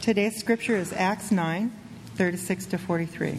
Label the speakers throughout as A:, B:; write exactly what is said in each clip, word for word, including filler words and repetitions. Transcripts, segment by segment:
A: Today's scripture is Acts nine, thirty-six to forty-three.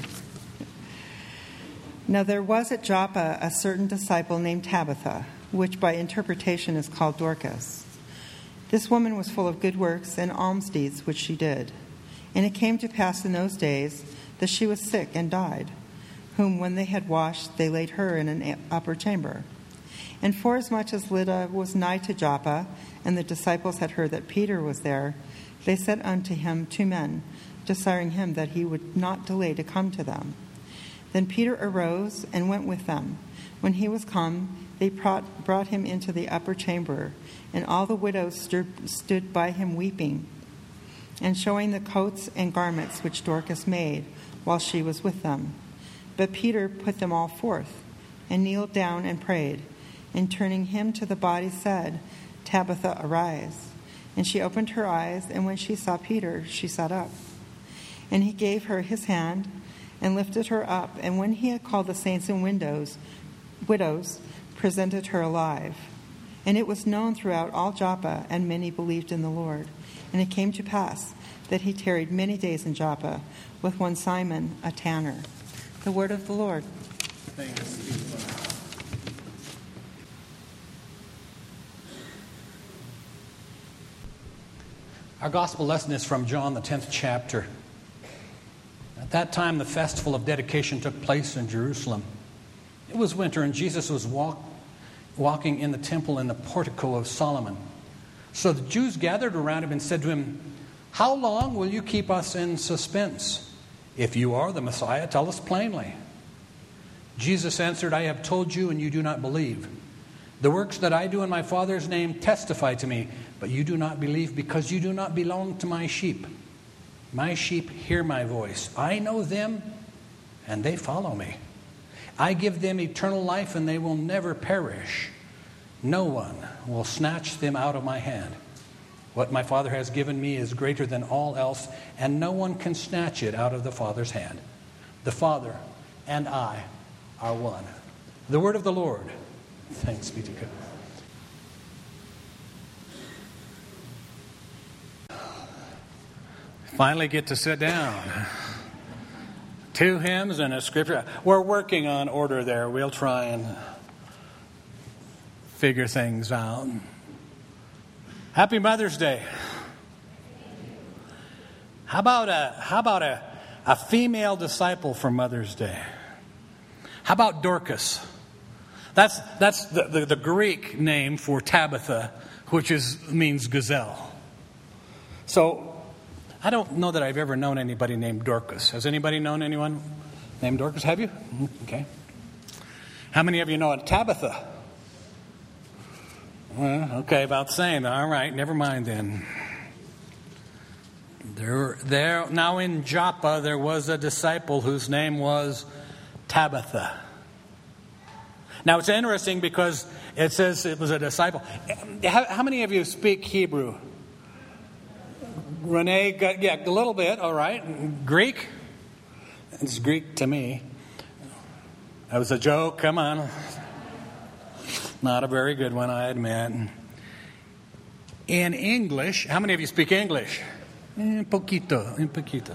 A: Now there was at Joppa a certain disciple named Tabitha, which by interpretation is called Dorcas. This woman was full of good works and alms deeds which she did. And it came to pass in those days that she was sick and died, whom when they had washed, they laid her in an upper chamber. And forasmuch as Lydda was nigh to Joppa, and the disciples had heard that Peter was there, they sent unto him two men, desiring him that he would not delay to come to them. Then Peter arose and went with them. When he was come, they brought, brought him into the upper chamber, and all the widows stood, stood by him weeping, and showing the coats and garments which Dorcas made while she was with them. But Peter put them all forth, and kneeled down and prayed, and turning him to the body said, Tabitha, arise. And she opened her eyes, and when she saw Peter, she sat up. And he gave her his hand, and lifted her up, and when he had called the saints and widows, widows, presented her alive. And it was known throughout all Joppa, and many believed in the Lord. And it came to pass that he tarried many days in Joppa with one Simon, a tanner. The word of the Lord.
B: Thanks be to God. Our gospel lesson is from John, the tenth chapter. At that time, the festival of dedication took place in Jerusalem. It was winter, and Jesus was walk, walking in the temple in the portico of Solomon. So the Jews gathered around him and said to him, How long will you keep us in suspense? If you are the Messiah, tell us plainly. Jesus answered, I have told you, and you do not believe. The works that I do in my Father's name testify to me, but you do not believe because you do not belong to my sheep. My sheep hear my voice. I know them, and they follow me. I give them eternal life, and they will never perish. No one will snatch them out of my hand. What my Father has given me is greater than all else, and no one can snatch it out of the Father's hand. The Father and I are one. The word of the Lord. Thanks be to God. Finally get to sit down. Two hymns and a scripture. We're working on order there. We'll try and figure things out. Happy Mother's Day. How about a how about a, a female disciple for Mother's Day? How about Dorcas? That's that's the, the, the Greek name for Tabitha, which is means gazelle. So I don't know that I've ever known anybody named Dorcas. Has anybody known anyone named Dorcas? Have you? Okay. How many of you know a Tabitha? Well, okay, about the same. All right, never mind then. There, there. Now in Joppa, there was a disciple whose name was Tabitha. Now it's interesting because it says it was a disciple. How, how many of you speak Hebrew? Renee, got, yeah, a little bit, all right. Greek? It's Greek to me. That was a joke, come on. Not a very good one, I admit. In English, how many of you speak English? Un poquito, un poquito.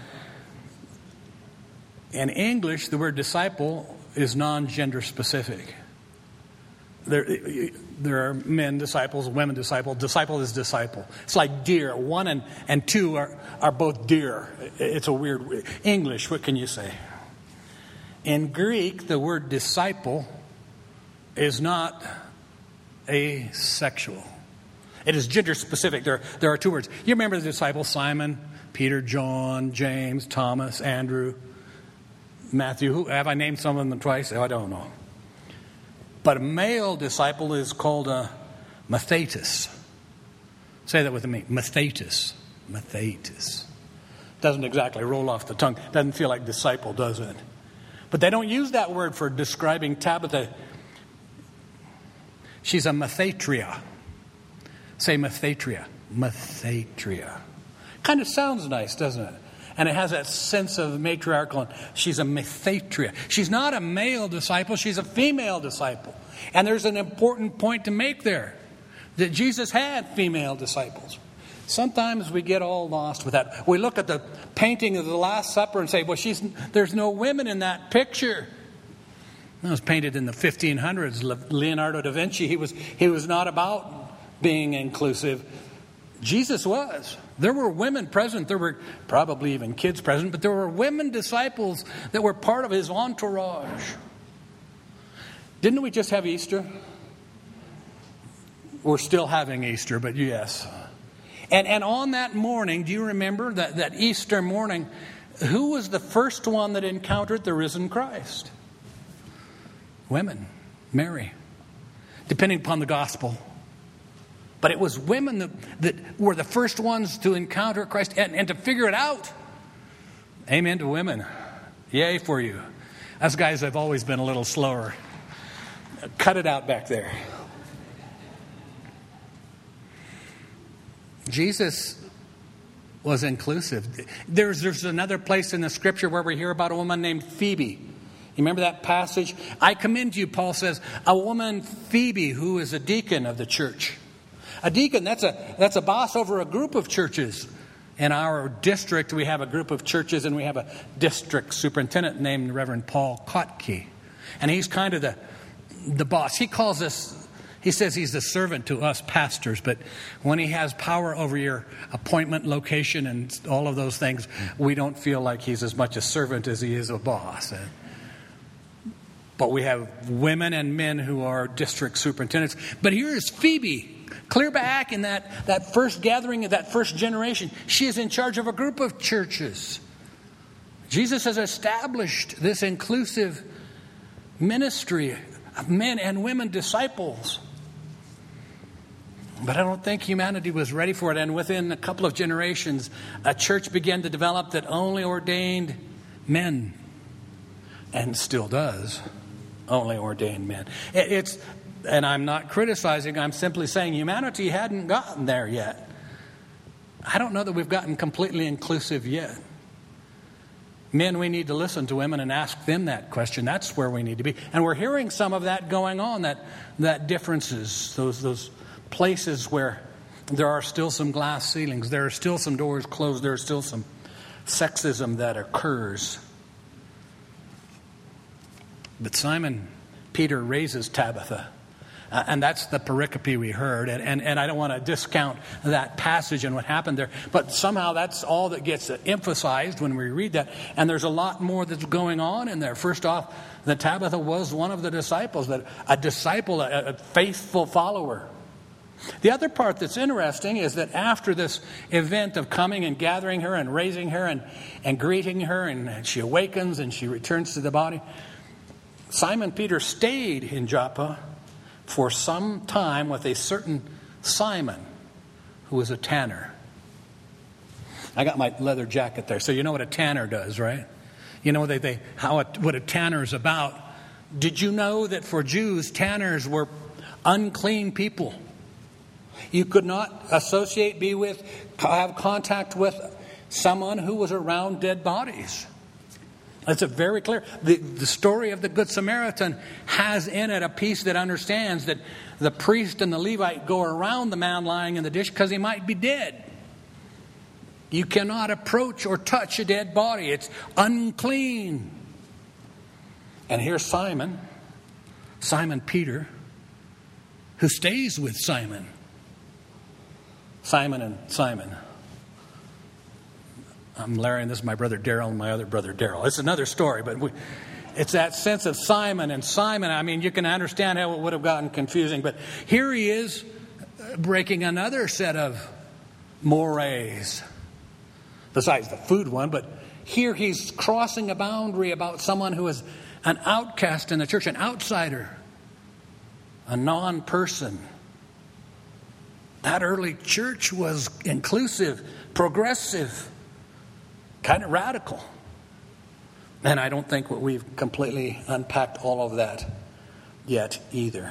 B: In English, the word disciple is non-gender specific. There, there are men disciples, women disciple. Disciple is disciple. It's like deer. One and, and two are, are both deer. It's a weird... English, what can you say? In Greek, the word disciple is not asexual. It is gender specific. There, there are two words. You remember the disciples, Simon, Peter, John, James, Thomas, Andrew, Matthew. Who, have I named some of them twice? Oh, I don't know. But a male disciple is called a mathetes. Say that with me. Mathetes. Mathetes. Doesn't exactly roll off the tongue. Doesn't feel like disciple, does it? But they don't use that word for describing Tabitha. She's a mathetria. Say mathetria. Mathetria. Kind of sounds nice, doesn't it? And it has that sense of matriarchal. She's a mathetria. She's not a male disciple. She's a female disciple. And there's an important point to make there. That Jesus had female disciples. Sometimes we get all lost with that. We look at the painting of the Last Supper and say, well, she's, there's no women in that picture. It was painted in the fifteen hundreds. Leonardo da Vinci, he was, he was not about being inclusive. Jesus was. There were women present. There were probably even kids present, but there were women disciples that were part of his entourage. Didn't we just have Easter? We're still having Easter, but yes. And and on that morning, do you remember that, that Easter morning, who was the first one that encountered the risen Christ? Women. Mary. Depending upon the gospel. But it was women that, that were the first ones to encounter Christ and, and to figure it out. Amen to women. Yay for you. Us guys have always been a little slower. Cut it out back there. Jesus was inclusive. There's, there's another place in the scripture where we hear about a woman named Phoebe. You remember that passage? I commend you, Paul says, a woman Phoebe who is a deacon of the church. A deacon, that's a, that's a boss over a group of churches. In our district, we have a group of churches and we have a district superintendent named Reverend Paul Kotke. And he's kind of the, the boss. He calls us He says he's the servant to us pastors, but when he has power over your appointment location and all of those things, we don't feel like he's as much a servant as he is a boss. But we have women and men who are district superintendents. But here is Phoebe, clear back in that, that first gathering of that first generation. She is in charge of a group of churches. Jesus has established this inclusive ministry of men and women disciples. But I don't think humanity was ready for it. And within a couple of generations, a church began to develop that only ordained men. And still does. Only ordained men. It's, and I'm not criticizing, I'm simply saying humanity hadn't gotten there yet. I don't know that we've gotten completely inclusive yet. Men, we need to listen to women and ask them that question. That's where we need to be. And we're hearing some of that going on, that, that differences, those, those places where there are still some glass ceilings, there are still some doors closed, there is still some sexism that occurs. But Simon Peter raises Tabitha. Uh, and that's the pericope we heard. And, and, and I don't want to discount that passage and what happened there. But somehow that's all that gets emphasized when we read that. And there's a lot more that's going on in there. First off, that Tabitha was one of the disciples, that a disciple, a, a faithful follower. The other part that's interesting is that after this event of coming and gathering her and raising her and, and greeting her, and she awakens and she returns to the body, Simon Peter stayed in Joppa for some time with a certain Simon, who was a tanner. I got my leather jacket there, so you know what a tanner does, right? You know they, they, how a, what a tanner is about. Did you know that for Jews, tanners were unclean people? You could not associate, be with, have contact with someone who was around dead bodies. It's a very clear. The, the story of the Good Samaritan has in it a piece that understands that the priest and the Levite go around the man lying in the ditch because he might be dead. You cannot approach or touch a dead body. It's unclean. And here's Simon, Simon Peter, who stays with Simon. Simon and Simon. I'm Larry, and this is my brother Daryl, and my other brother Daryl. It's another story, but we, it's that sense of Simon and Simon. I mean, you can understand how it would have gotten confusing, but here he is breaking another set of mores, besides the food one, but here he's crossing a boundary about someone who is an outcast in the church, an outsider, a non-person. That early church was inclusive, progressive, kind of radical. And I don't think we've completely unpacked all of that yet either.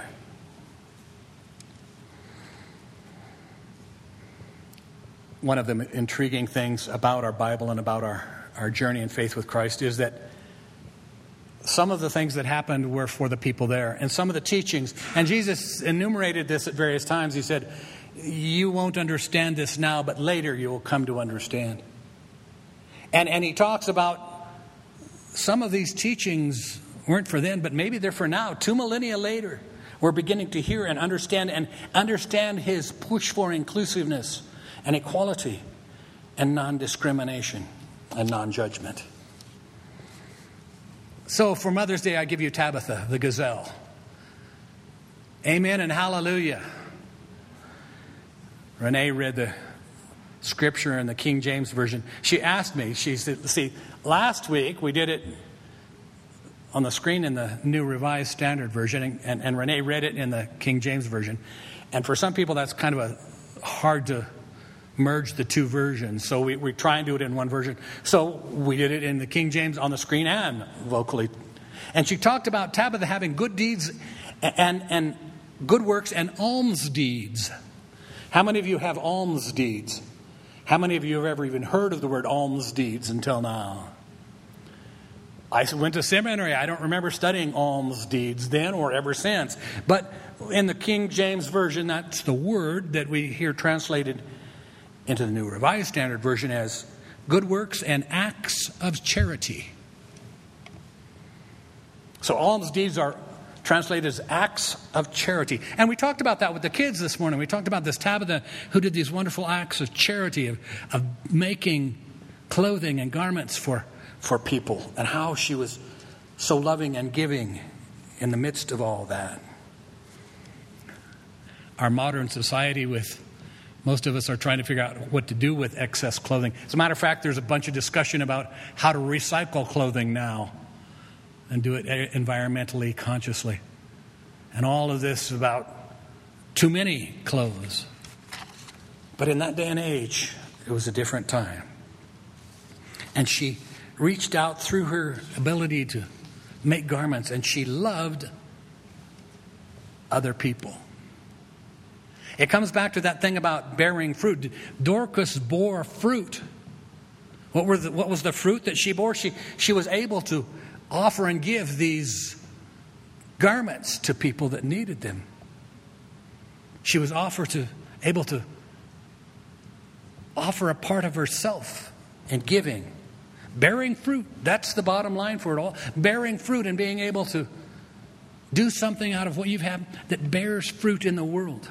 B: One of the intriguing things about our Bible and about our, our journey in faith with Christ is that some of the things that happened were for the people there. And some of the teachings, and Jesus enumerated this at various times. He said, you won't understand this now, but later you will come to understand. And, and he talks about some of these teachings weren't for then, but maybe they're for now. Two millennia later, we're beginning to hear and understand and understand his push for inclusiveness and equality and non-discrimination and non-judgment. So for Mother's Day, I give you Tabitha, the gazelle. Amen and hallelujah. Renee read the scripture in the King James Version. She asked me, she said, see, last week we did it on the screen in the New Revised Standard Version, and, and, and Renee read it in the King James Version. And for some people, that's kind of a hard to merge the two versions. So we, we try and do it in one version. So we did it in the King James on the screen and vocally. And she talked about Tabitha having good deeds and, and good works and alms deeds. How many of you have alms deeds? How many of you have ever even heard of the word alms deeds until now? I went to seminary. I don't remember studying alms deeds then or ever since. But in the King James Version, that's the word that we hear translated into the New Revised Standard Version as good works and acts of charity. So alms deeds are translated as acts of charity. And we talked about that with the kids this morning. We talked about this Tabitha who did these wonderful acts of charity, of, of making clothing and garments for, for people, and how she was so loving and giving in the midst of all that. Our modern society, with most of us are trying to figure out what to do with excess clothing. As a matter of fact, there's a bunch of discussion about how to recycle clothing now and do it environmentally consciously. And all of this about too many clothes. But in that day and age, it was a different time. And she reached out through her ability to make garments, and she loved other people. It comes back to that thing about bearing fruit. Dorcas bore fruit. What were the, what was the fruit that she bore? She, she was able to offer and give these garments to people that needed them. She was offer to, able to offer a part of herself in giving. Bearing fruit, that's the bottom line for it all. Bearing fruit and being able to do something out of what you've had that bears fruit in the world.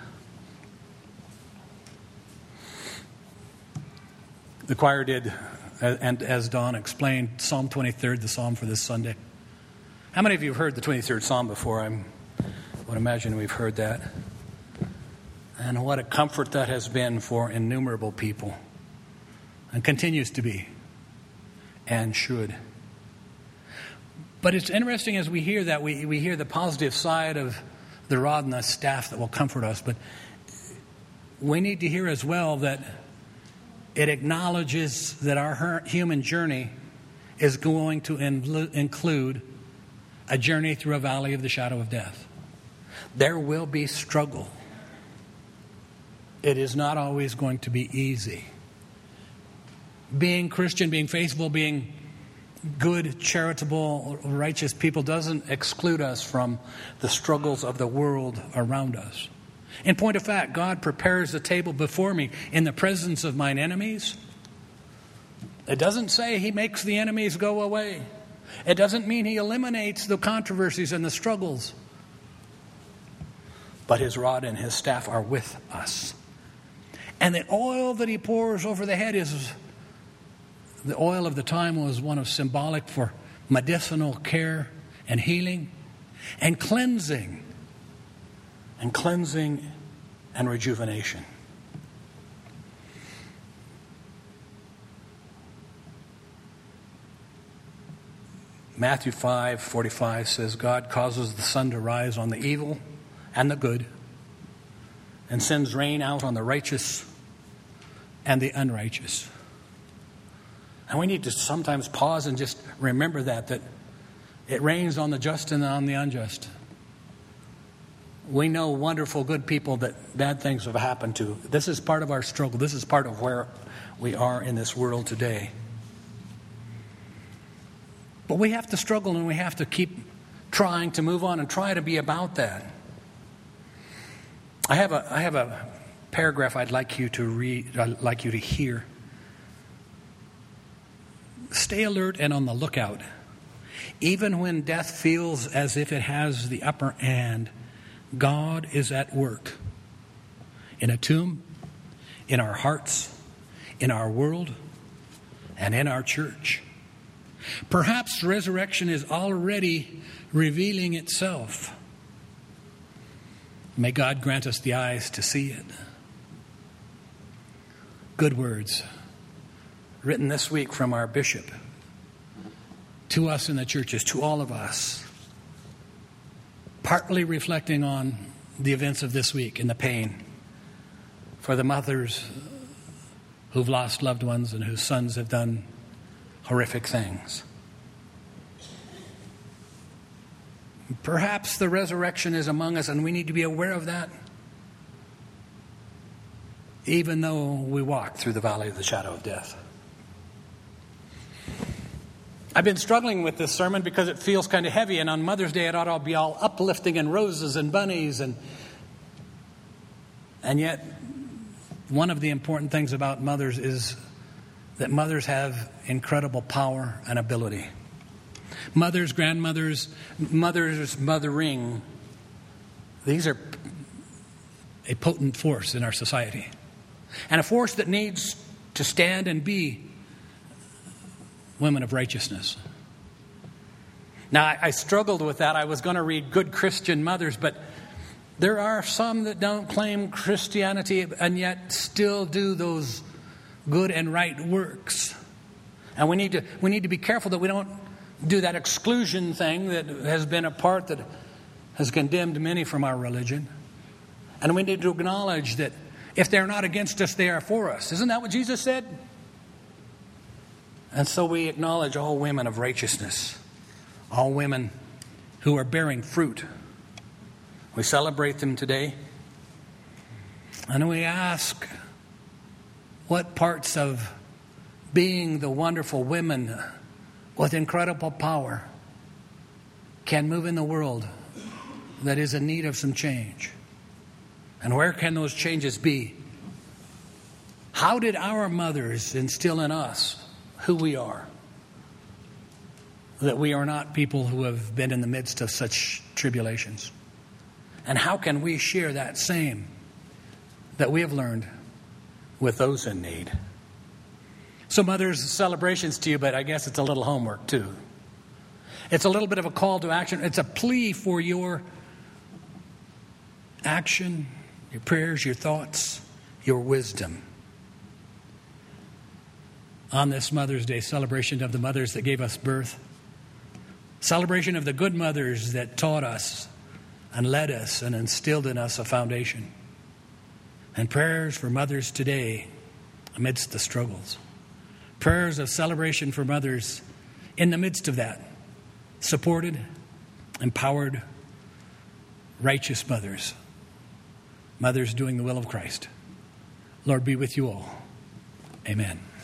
B: The choir did, and as Don explained, Psalm twenty-three, the psalm for this Sunday. How many of you have heard the twenty-third Psalm before? I'm, I would imagine we've heard that. And what a comfort that has been for innumerable people. And continues to be. And should. But it's interesting as we hear that, we, we hear the positive side of the rod and the staff that will comfort us. But we need to hear as well that it acknowledges that our human journey is going to include a journey through a valley of the shadow of death. There will be struggle. It is not always going to be easy. Being Christian, being faithful, being good, charitable, righteous people doesn't exclude us from the struggles of the world around us. In point of fact, God prepares a table before me in the presence of mine enemies. It doesn't say He makes the enemies go away. It doesn't mean He eliminates the controversies and the struggles. But His rod and His staff are with us. And the oil that He pours over the head is, the oil of the time was one of symbolic for medicinal care and healing and cleansing. And cleansing and rejuvenation. Matthew five forty-five says, God causes the sun to rise on the evil and the good, and sends rain out on the righteous and the unrighteous. And we need to sometimes pause and just remember that, that it rains on the just and on the unjust. We know wonderful, good people that bad things have happened to. This is part of our struggle. This is part of where we are in this world today. But we have to struggle, and we have to keep trying to move on and try to be about that. I have a I have a paragraph I'd like you to read, I'd like you to hear. Stay alert and on the lookout. Even when death feels as if it has the upper hand, God is at work. In a tomb, in our hearts, in our world, and in our church. Perhaps resurrection is already revealing itself. May God grant us the eyes to see it. Good words written this week from our bishop to us in the churches, to all of us, partly reflecting on the events of this week and the pain for the mothers who've lost loved ones and whose sons have done horrific things. Perhaps the resurrection is among us, and we need to be aware of that, even though we walk through the valley of the shadow of death. I've been struggling with this sermon because it feels kind of heavy, and on Mother's Day it ought to be all uplifting and roses and bunnies, and and yet one of the important things about mothers is that mothers have incredible power and ability. Mothers, grandmothers, mothers, mothering, these are a potent force in our society. And a force that needs to stand and be women of righteousness. Now, I, I struggled with that. I was going to read good Christian mothers, but there are some that don't claim Christianity and yet still do those good and right works. And we need to we need to be careful that we don't do that exclusion thing that has been a part that has condemned many from our religion. And we need to acknowledge that if they're not against us, they are for us. Isn't that what Jesus said? And so we acknowledge all women of righteousness, all women who are bearing fruit. We celebrate them today. And we ask what parts of being the wonderful women with incredible power can move in the world that is in need of some change. And where can those changes be? How did our mothers instill in us who we are? That we are not people who have been in the midst of such tribulations. And how can we share that same that we have learned with those in need? So mothers, celebrations to you, but I guess it's a little homework too. It's a little bit of a call to action. It's a plea for your action, your prayers, your thoughts, your wisdom. On this Mother's Day, celebration of the mothers that gave us birth, celebration of the good mothers that taught us and led us and instilled in us a foundation, and prayers for mothers today amidst the struggles. Prayers of celebration for mothers in the midst of that. Supported, empowered, righteous mothers. Mothers doing the will of Christ. Lord, be with you all. Amen.